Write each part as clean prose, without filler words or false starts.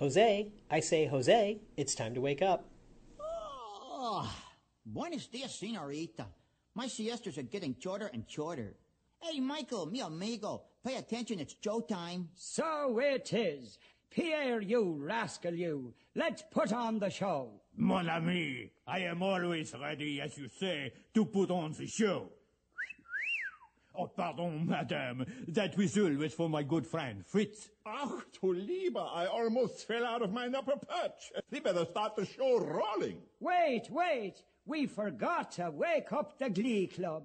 Jose, I say, Jose, it's time to wake up. Oh, buenos dias, senorita. My siestas are getting shorter and shorter. Hey, Michael, mi amigo, pay attention, it's Joe time. So it is. Pierre, you rascal, you. Let's put on the show. Mon ami, I am always ready, as you say, to put on the show. Oh, pardon, madame. That whistle was for my good friend, Fritz. Ach, du Lieber, I almost fell out of my upper perch. We better start the show rolling. Wait. We forgot to wake up the Glee Club.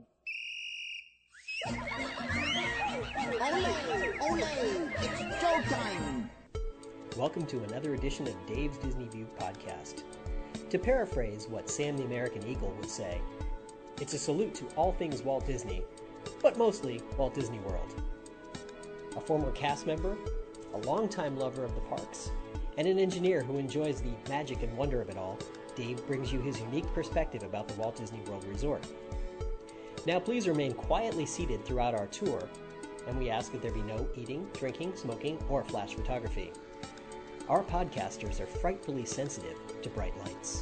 Ole, it's Joe time. Welcome to another edition of Dave's Disney View podcast. To paraphrase what Sam the American Eagle would say, it's a salute to all things Walt Disney, but mostly Walt Disney World. A former cast member, a longtime lover of the parks, and an engineer who enjoys the magic and wonder of it all, Dave brings you his unique perspective about the Walt Disney World Resort. Now please remain quietly seated throughout our tour, and we ask that there be no eating, drinking, smoking, or flash photography. Our podcasters are frightfully sensitive to bright lights.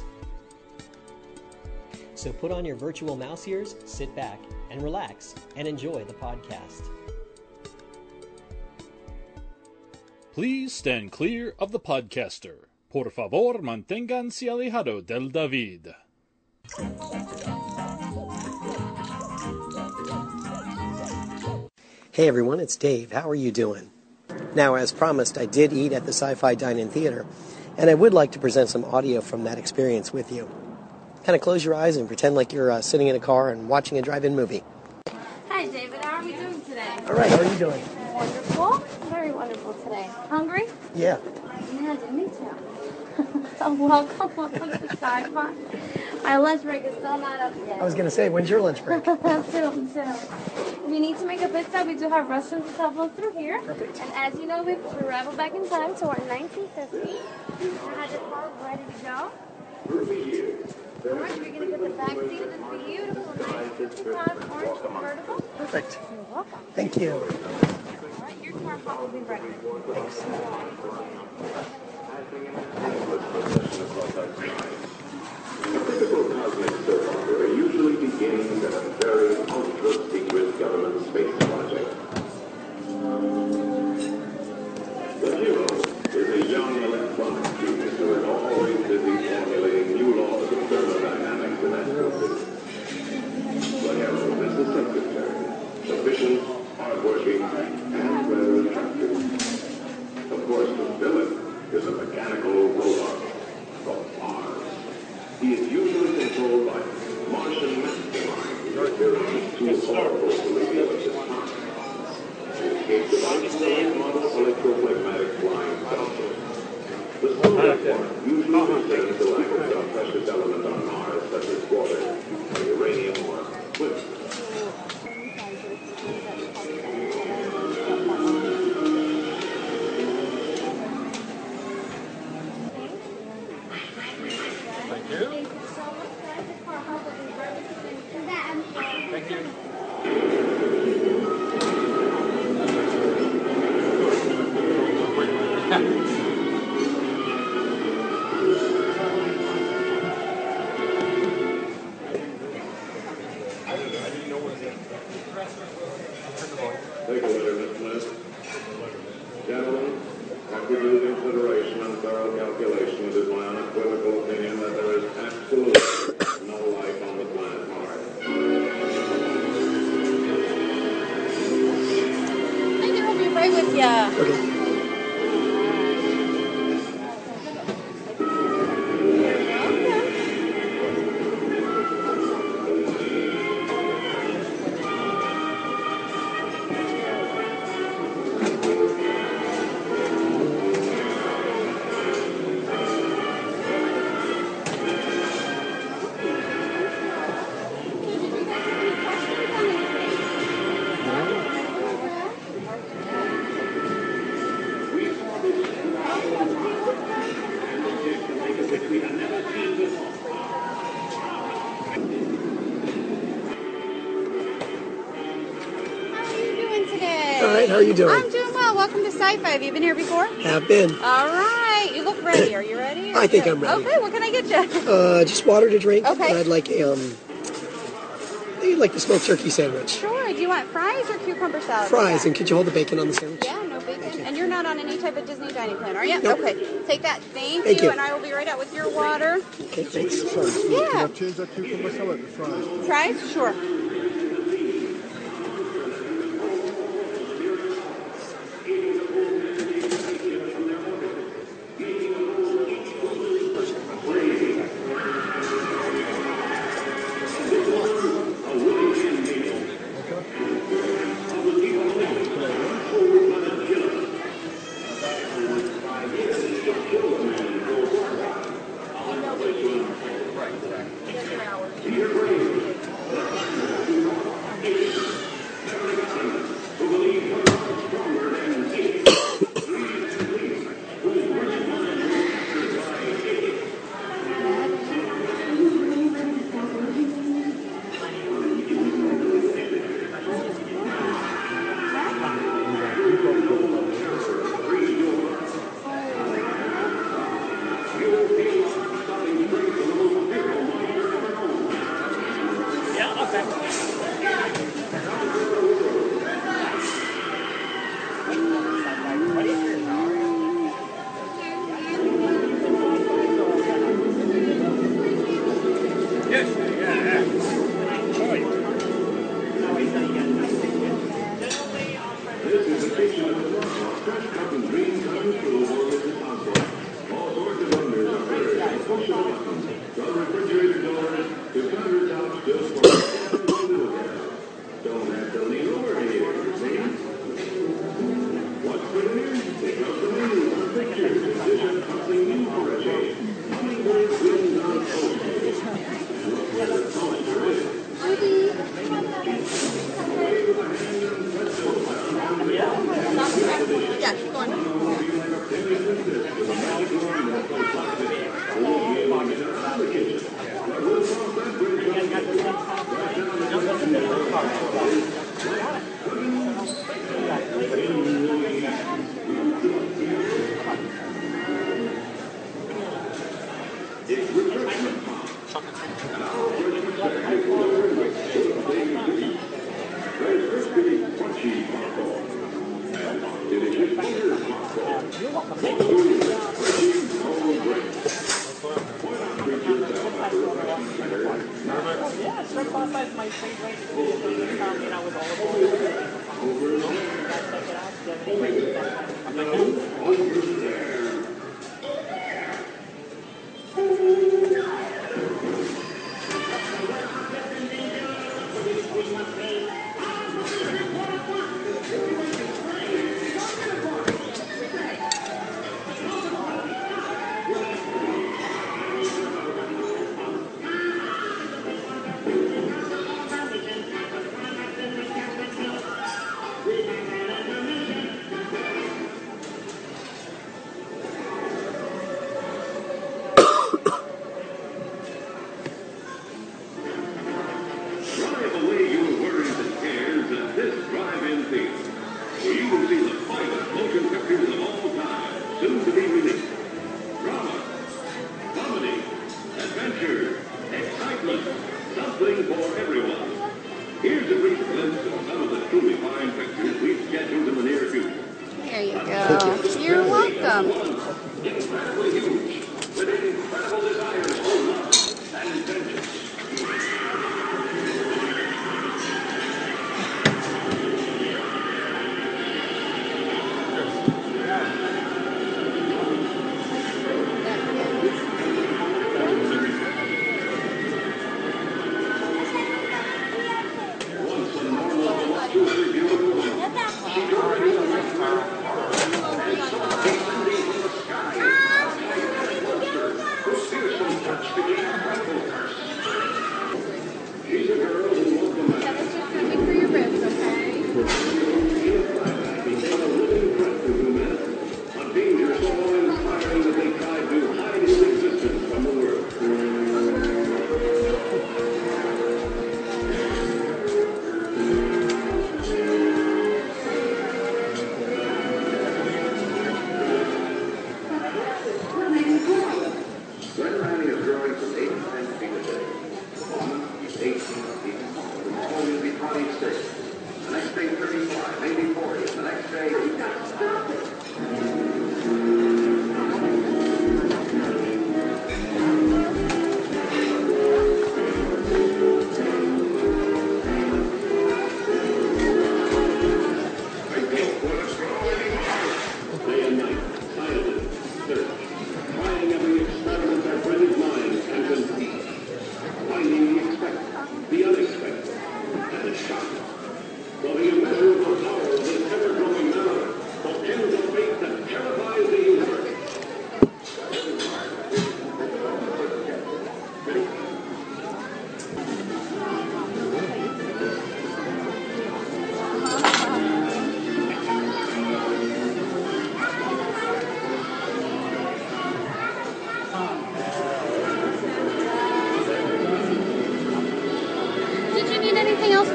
So put on your virtual mouse ears, sit back, and relax, and enjoy the podcast. Please stand clear of the podcaster. Por favor, manténganse alejado del David. Hey everyone, it's Dave. How are you doing? Now, as promised, I did eat at the Sci-Fi Dine-In Theater, and I would like to present some audio from that experience with you. Kind of close your eyes and pretend like you're sitting in a car and watching a drive-in movie. Hi, David. How are we doing today? All right, how are you doing? Wonderful. Very wonderful today. Hungry? Yeah. Yeah, me too. So welcome to Sci-Fi. My lunch break is still not up yet. I was going to say, when's your lunch break? Soon. If you need to make a pizza, we do have restrooms that flow through here. Perfect. And as you know, we traveled back in time to our 1950. I had the car ready to go. Alright, we're going to get the back seat of this beautiful 1955 orange convertible. Perfect. You're welcome. Thank you. Alright, your car pop will be ready. Typical cosmic survey usually begins at a very ultra-secret government space project. The hero is a young electronics genius who is always busy formulating new laws of thermodynamics and astrophysics. The hero is the secretary, efficient, hardworking, and rather attractive. Of course, the villain is a mechanical robot called Mars. He is usually controlled by Martian masterminds who are too horrible to reveal at this time. The escape device is a model electrophlegmatic flying saucer. The Soviet War usually sends the lack of some precious element on Mars, such as water, or uranium, or quick. Take a letter, Miss Smith. Gentlemen, after due consideration and thorough calculation, it is my unequivocal opinion that there is absolutely no life on the planet Mars. I think I'll be right with ya. Okay. Today. All right, how are you doing? I'm doing well. Welcome to Sci-Fi. Have you been here before? Have been. All right. You look ready. Are you ready? I think I'm ready. Okay, what can I get you? Just water to drink. Okay. And I'd like I'd like the smoked turkey sandwich. Sure. Do you want fries or cucumber salad? Fries, and could you hold the bacon on the sandwich? Yeah, no bacon. And you're not on any type of Disney dining plan, are you? Nope. Okay. Take that. Thank you. And I will be right out with your water. Okay, thanks. Yeah. Can I change that cucumber salad to fries? Fries? Sure.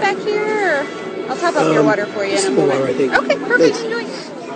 back here? Or I'll top up your water for you in a some more, moment. I think. Okay, perfect. Thanks. Enjoy.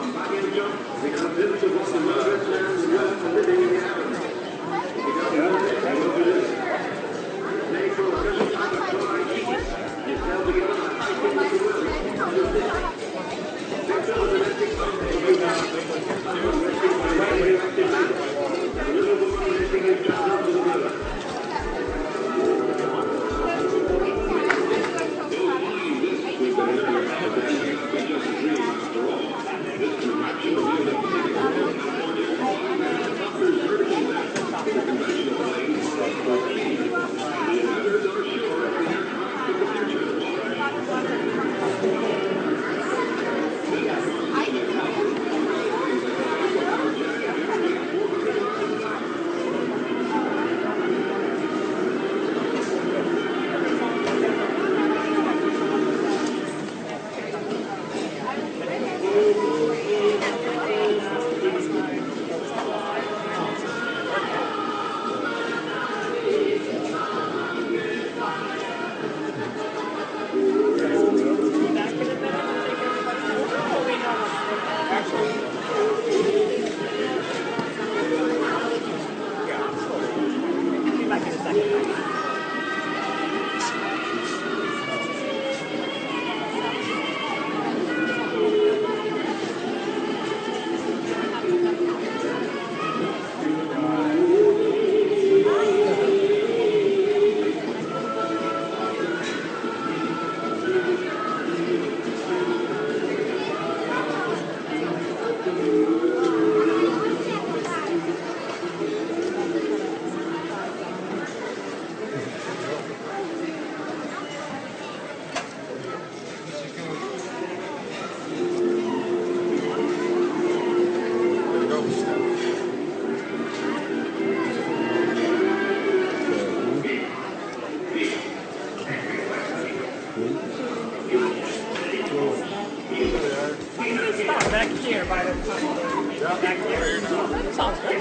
Back here by the back here. That sounds great.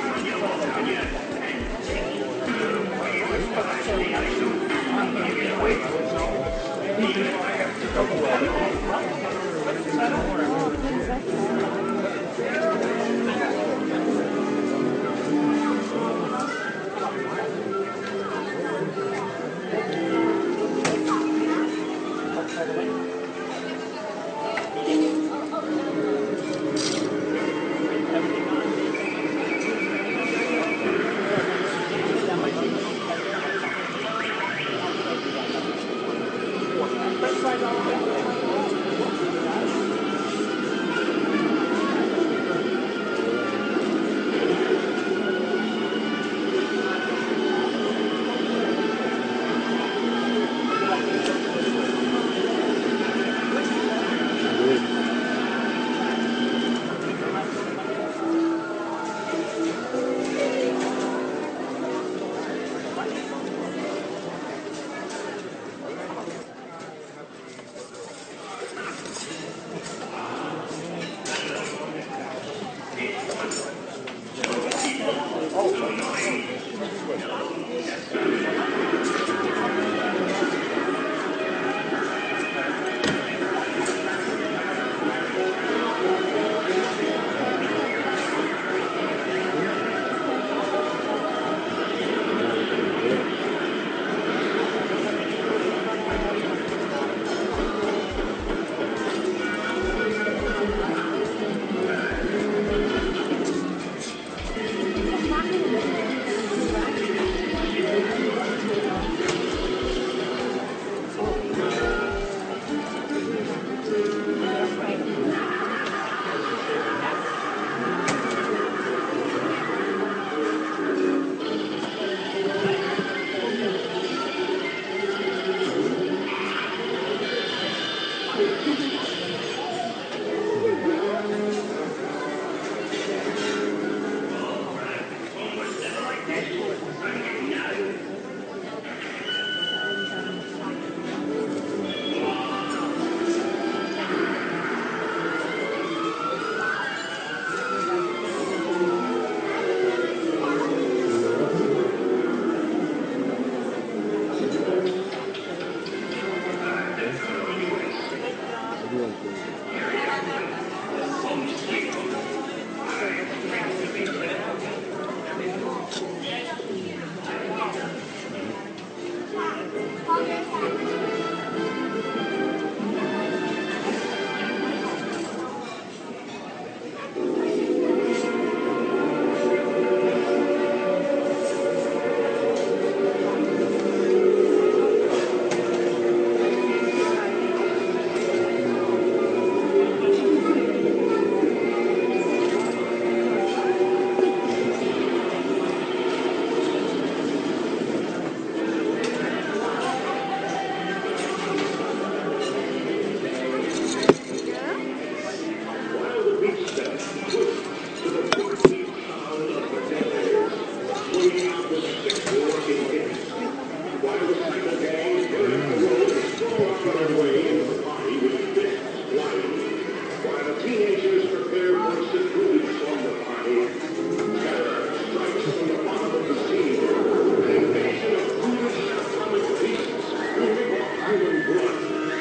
leading out with 6 working hits. While the cycle gang burst the road, strode on their way into the party with fists flying. While the teenagers prepare for seclusion from the party, terror strikes from the bottom of the sea. An invasion of foolish atomic beasts who live off human blood.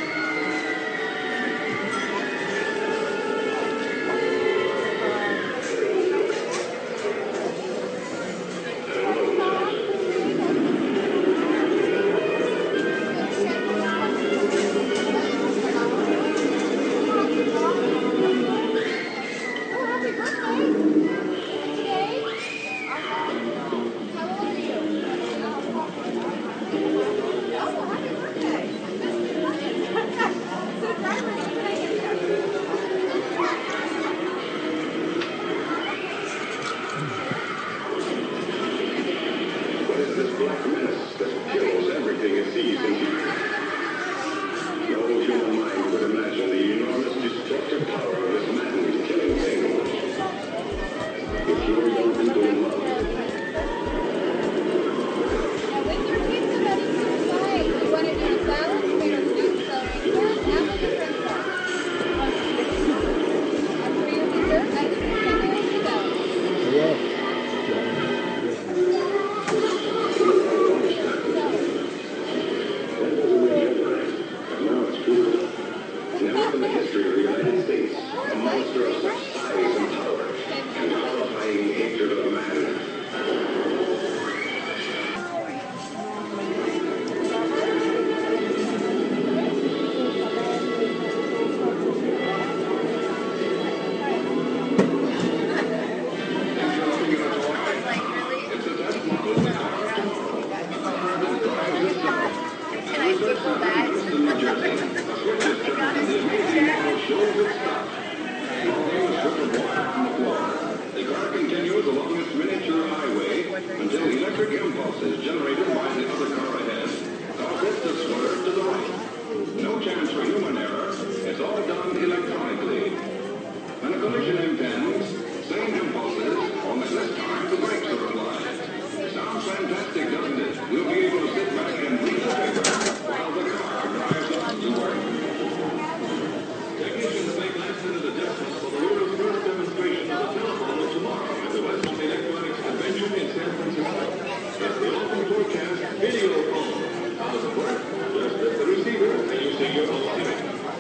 What is this black menace that kills everything it sees and hears? No human mind would imagine the enormous destructive power of this maddened killing thing. If you're young people in love, Now, with your pizza ready to the side, you want to do salad, tomato soup, celery, corn, apple, and french fries. And for your dessert, ice cream, cranberry, and salad. that was a way overnight, but now it's true. Never in the history of the United States, a monster of such size and power and horrifying hatred of man. It's a test model of the car of tomorrow. Can I circle that? In New Jersey, a switch is turned and the amazing model shows its stop. Holding a strip of wire on the floor, the car continues along its miniature highway until electric impulses generated by the other car ahead cause it to swerve to the right. No chance for human error. It's all done electronically. When a collision impends, same impulses, only this time the brakes are applied. Sounds fantastic, doesn't it? We'll be able to sit back and read the paper while the car drives us to work. Technicians make last-minute adjustments for the world's first demonstration of the telephone tomorrow at the Western Electronics Convention in San Francisco. It's the Open Forecast Video Phone. How does it work? Just lift the receiver and you see your whole image.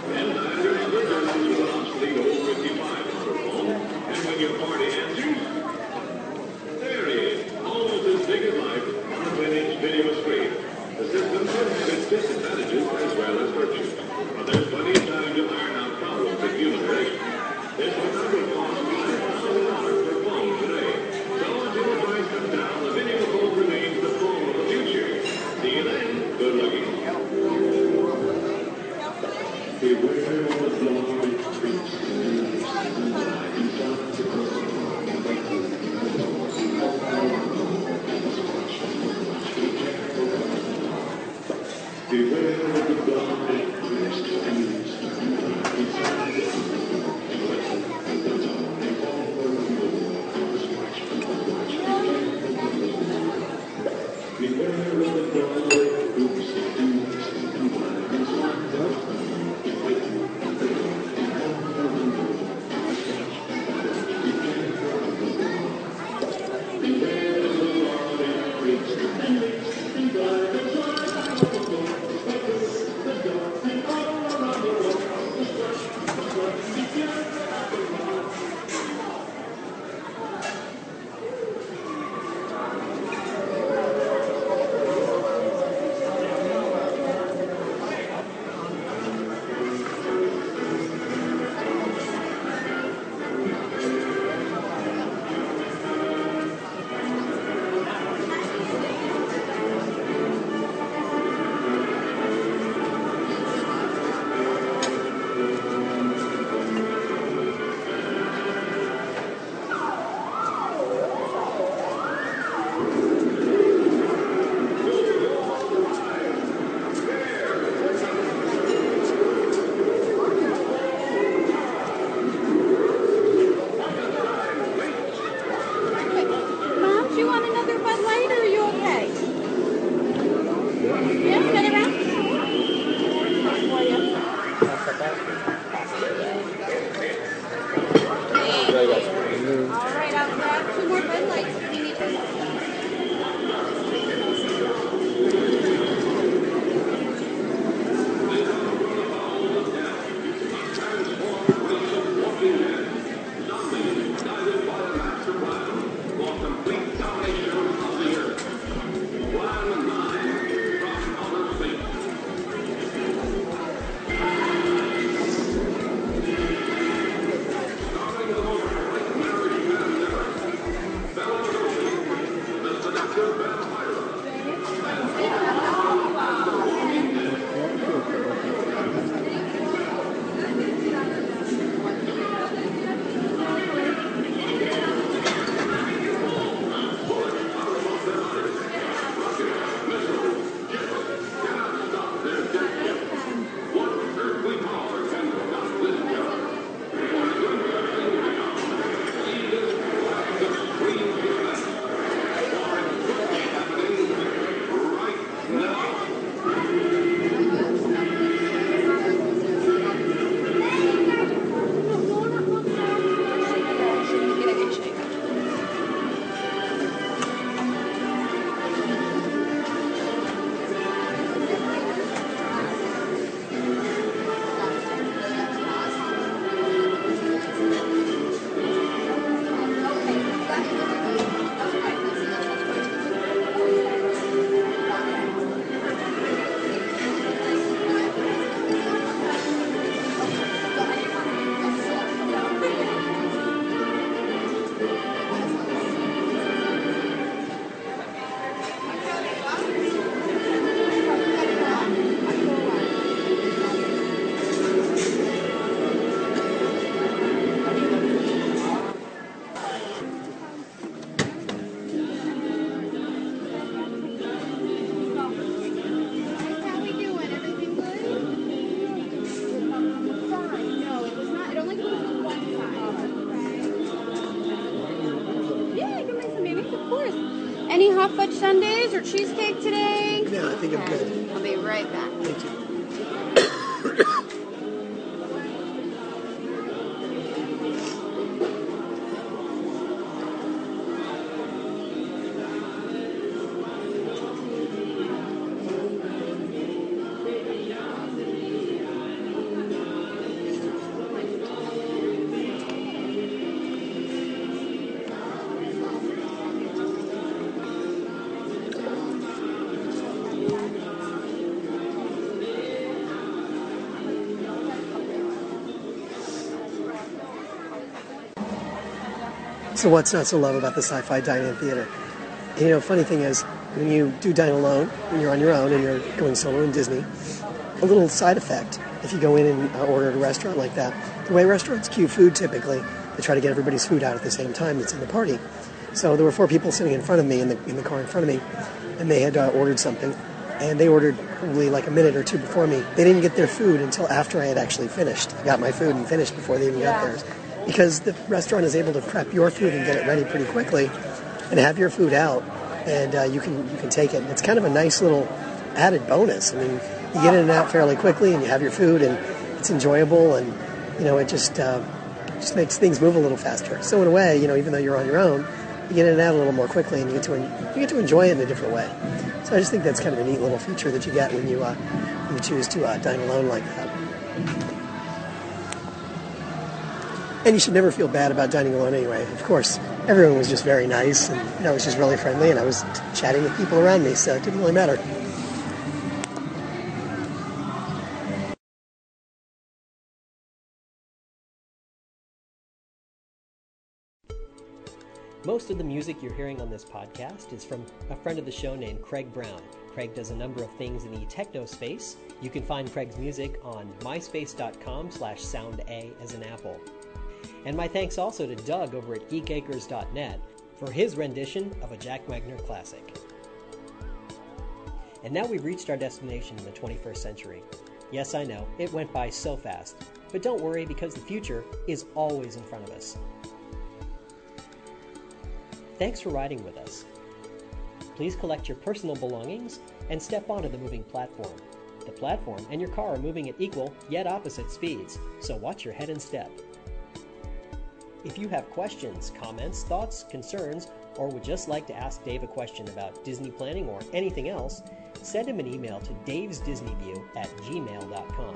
Any hot fudge sundaes or cheesecake today? No, I think I'm good. I'll be right back. Thank you. So what's not so love about the Sci-Fi Dine-In Theater? You know, funny thing is, when you do dine alone, when you're on your own and you're going solo in Disney, a little side effect, if you go in and order at a restaurant like that, the way restaurants queue food typically, they try to get everybody's food out at the same time that's in the party. So there were 4 people sitting in front of me, in the car in front of me, and they had ordered something, and they ordered probably like a minute or 2 before me. They didn't get their food until after I had actually finished. I got my food and finished before they even got theirs. Because the restaurant is able to prep your food and get it ready pretty quickly and have your food out, and you can take it. And it's kind of a nice little added bonus. I mean, you get in and out fairly quickly and you have your food and it's enjoyable, and, you know, it just makes things move a little faster. So in a way, you know, even though you're on your own, you get in and out a little more quickly and you get to enjoy it in a different way. So I just think that's kind of a neat little feature that you get when you choose to dine alone like that. And you should never feel bad about dining alone anyway. Of course, everyone was just very nice, and I was just really friendly, and I was chatting with people around me, so it didn't really matter. Most of the music you're hearing on this podcast is from a friend of the show named Craig Brown. Craig does a number of things in the techno space. You can find Craig's music on myspace.com/sounda as an apple. And my thanks also to Doug over at geekacres.net for his rendition of a Jack Wagner classic. And now we've reached our destination in the 21st century. Yes, I know, it went by so fast. But don't worry, because the future is always in front of us. Thanks for riding with us. Please collect your personal belongings and step onto the moving platform. The platform and your car are moving at equal yet opposite speeds, so watch your head and step. If you have questions, comments, thoughts, concerns, or would just like to ask Dave a question about Disney planning or anything else, send him an email to davesdisneyview@gmail.com.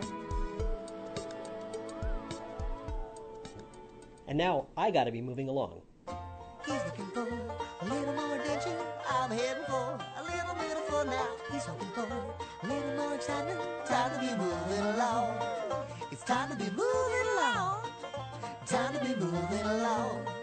And now, I gotta be moving along. He's looking for a little more attention. I'm heading for a little bit of fun now. He's hoping for a little more excitement. Time to be moving along. It's time to be moving along. Time to be moving along.